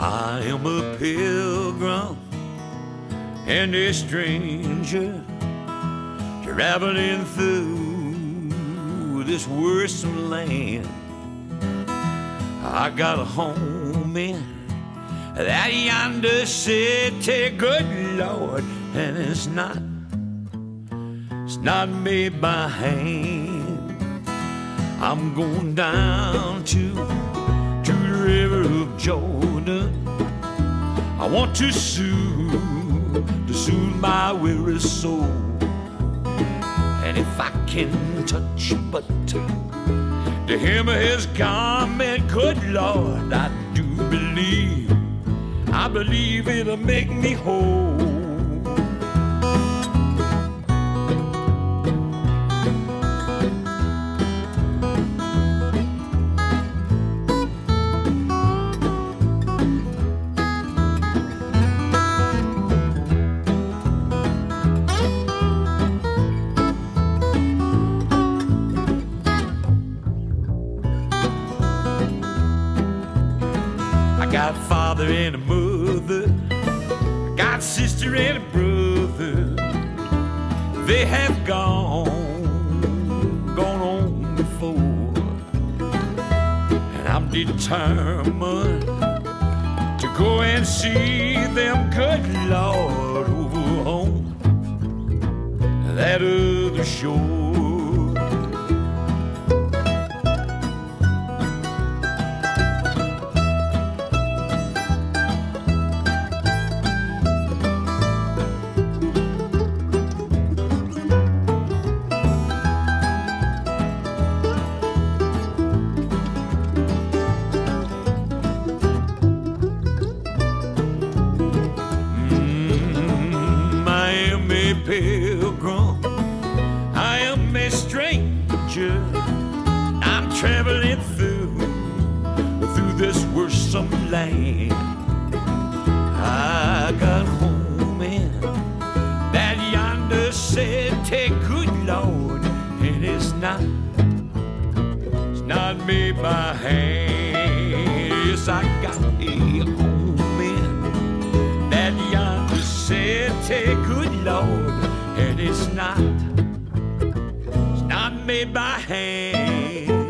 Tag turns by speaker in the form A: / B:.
A: I am a pilgrim and a stranger traveling through this worrisome land. I got a home in that yonder city, good Lord, and it's not made by hand. I'm going down to the river of Jordan. I want to soothe my weary soul. And if I can touch but the hem of his garment, good Lord, I do believe it'll make me whole. Got a father and a mother, I got a sister and a brother. They have gone on before, and I'm determined to go and see them, good Lord, over on that other shore. Pilgrim, I am a stranger. I'm traveling through this worrisome land. I got home in that yonder city, good Lord, and it's not made by hand. Yes, I got a home in that yonder city, good Lord, and it's not made by hand.